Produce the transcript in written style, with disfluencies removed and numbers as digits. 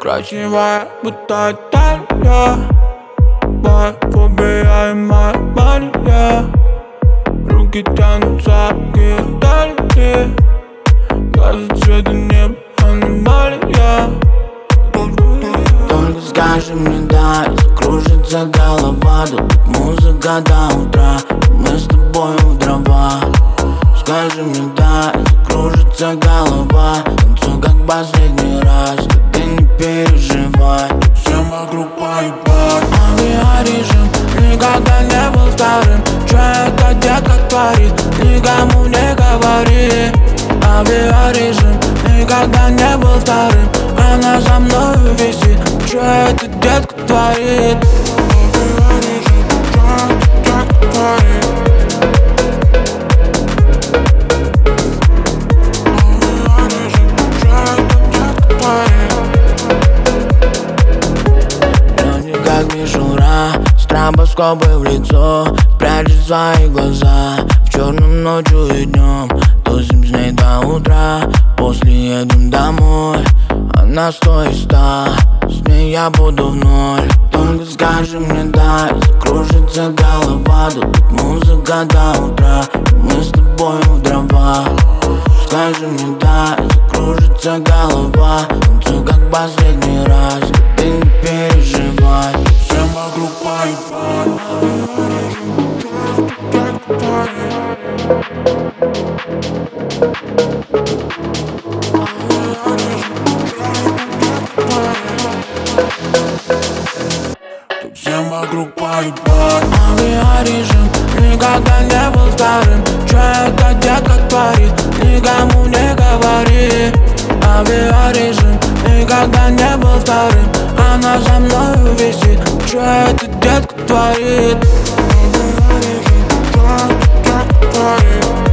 Красивая, будто Италия. Моя фобия и моя мания. Руки тянутся к ее талии. Глаза цвета неба, аномалия. Только скажи мне да, и закружится голова. Тут музыка до утра, мы с тобой в дрова. Скажи мне да, и закружится голова. Танцуй как последний раз, ты не переживай. Всем вокруг поебать. Авиарежим никогда не был вторым. Чё эта детка творит, никому не говори. Авиарежим никогда не был вторым. Она за мною висит. Чё эта детка творит? Авиарежим, чё эта детка творит? Авиарежим, чё эта детка творит? Люди как мишура, стробоскопы в лицо. Прячет свои глаза в черном ночью и днем. Тусим с ней до утра, после едем домой. Она 100 из 100, с ней я буду в ноль. Только скажи мне да, и закружится голова. Тут музыка до утра, мы с тобой в дрова. Скажи мне да, и закружится голова. Танцуй как последний раз, ты не переживай. Всем вокруг поебать. Авиарежим, чё эта детка творит? Всем вокруг поебать. Авиарежим никогда не был вторым. Чё эта детка творит, никому не говори. Авиарежим никогда не был вторым. Она за мною висит. Чё эта детка творит? Авиарежим, чё эта детка творит?